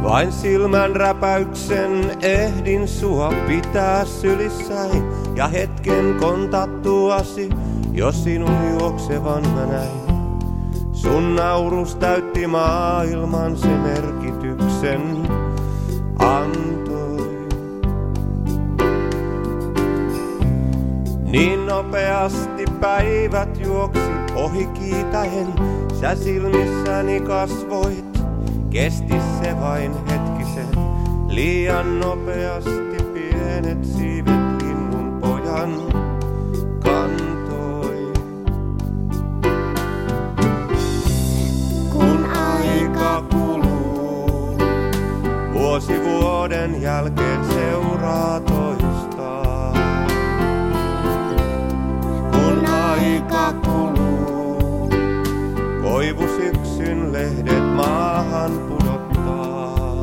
Vain silmän räpäyksen ehdin sua pitää sylissäin ja hetken kontattuasi, jos sinun juoksevan mä näin. Sun naurus täytti maailman, se merkityksen antoi. Niin nopeasti päivät juoksi ohi kiitäen, sä silmissäni kasvoit. Kesti se vain hetkisen, liian nopeasti pienet siivet linnun pojan kantoi. Kun aika kuluu, vuosi vuoden jälkeen seuraa toistaan. Kun aika kuluu, koivu syksyn lehdet maahan pudottaa.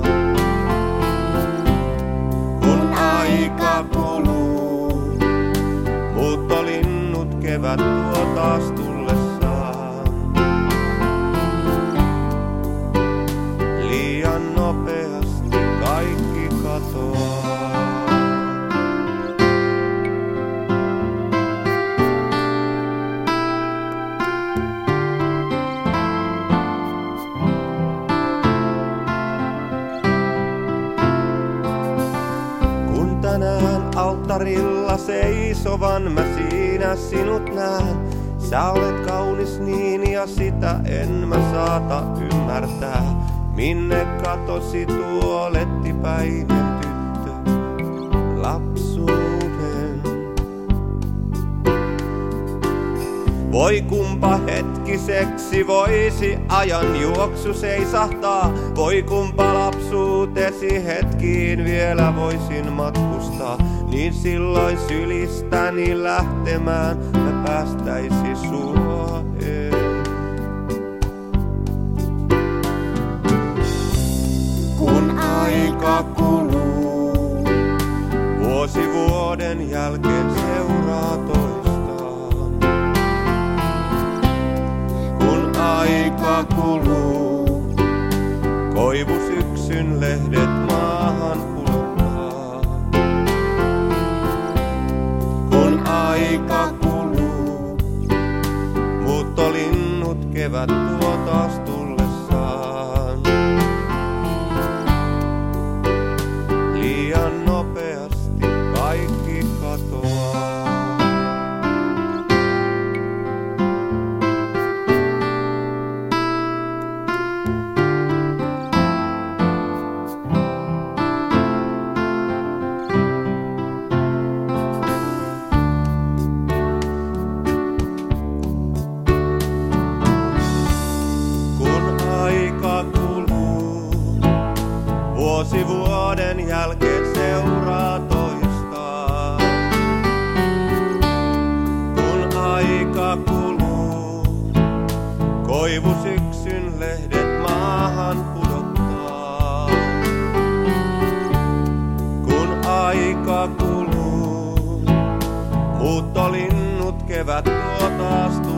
Kun aika kuluu, muuttolinnut kevät tuo taas tullessaan. Liian nopeasti kaikki katoaa. Tänään alttarilla seisovan mä siinä sinut näen. Sä olet kaunis niin ja sitä en mä saata ymmärtää. Minne katosi tuo lettipäinen tyttö lapsuuden? Voi kumpa hetkiseksi voisi ajan juoksu seisahtaa. Voi kumpa lapsuutesi hetkiin vielä voisin matkustaa. Niin silloin sylistäni lähtemään mä päästäisi suoheen. Kun aika kuluu, vuosi vuoden jälkeen seuraa toistaan. Kun aika kuluu, koivu syksyn lehdet maahan pudottaa. Kun aika kuluu, muuttolinnut kevät tuo taas tullessaan. Liian nopeasti kaikki katoaa. Vuosi vuoden jälkeen seuraa toistaan. Kun aika kuluu, koivu syksyn lehdet maahan pudottaa. Kun aika kuluu, muuttolinnut kevät tuo taas